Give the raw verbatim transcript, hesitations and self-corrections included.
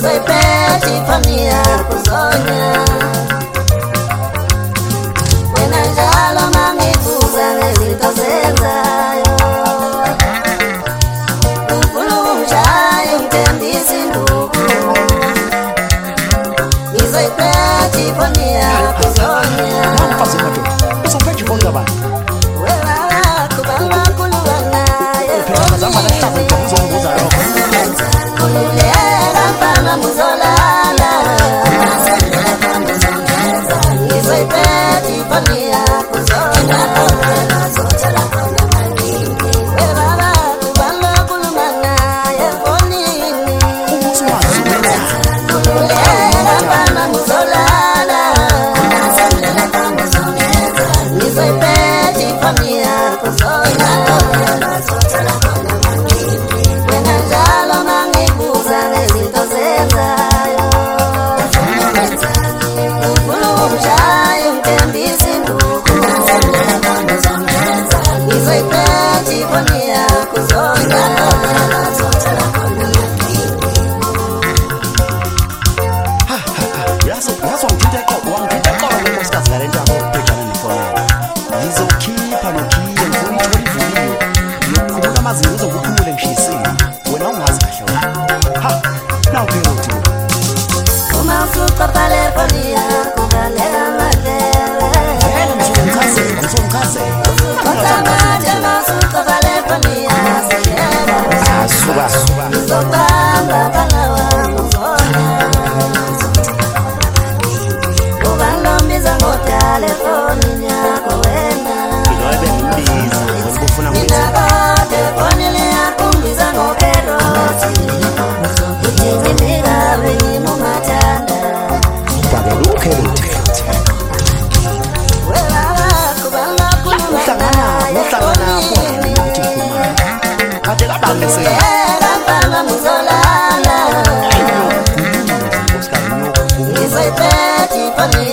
Nizoipeti familia kuzonya wena njalo mangikuza nezitozenzayo ukulumshayo mtembisi ndugu nizoipeti familia kuzonya mfazi mato usafeti fonda bana wela kubanga kulubana phela zama la tabu ngizonguza lokho kululera mpana muzolala nizoipeti familia kuzonya wela kubanga kulubana yefonini kululera mpana muzolala nizoipeti familia kuzonya wena njalo mangikuza nezitozenzayo ukulumshayo mtembisi ndugu nizoipeti familia kuzonya yaso yaso ngideko wangideko ngosikazi ngalento yakubhekana nefonela yizokhipha nokhiye ngiyitholivuliyo yokukhuluma amazinyo uzokuphumule ngishisile wena ungazi kahle wena ha nawu phela uthi uma usupapale familia kugalela madele phela msongkhazela msongkhazela Otamaje masupapale familia siyeba asuka asuka nizobamba balawa muzonya ubalombiza ngotelefoni yako wena ilobe ngimbiza ngokufuna ngithi nina telefoni yakumbiza ngokerosi uthindimika benimo matanda kwabela ukhelothi wela kubanga uhlangana uhlangana phone ukuthi ngikhuluma kade kabange se era mpana muzolala ngosikazi nyoku nizoipeti familia